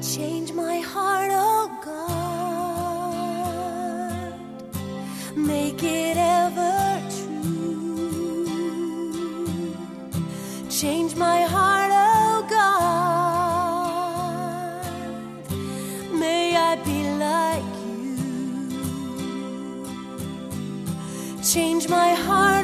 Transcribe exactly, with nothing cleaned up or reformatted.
Change my heart, oh God, make it ever true. Change my heart, oh God, may I be like you. Change my heart.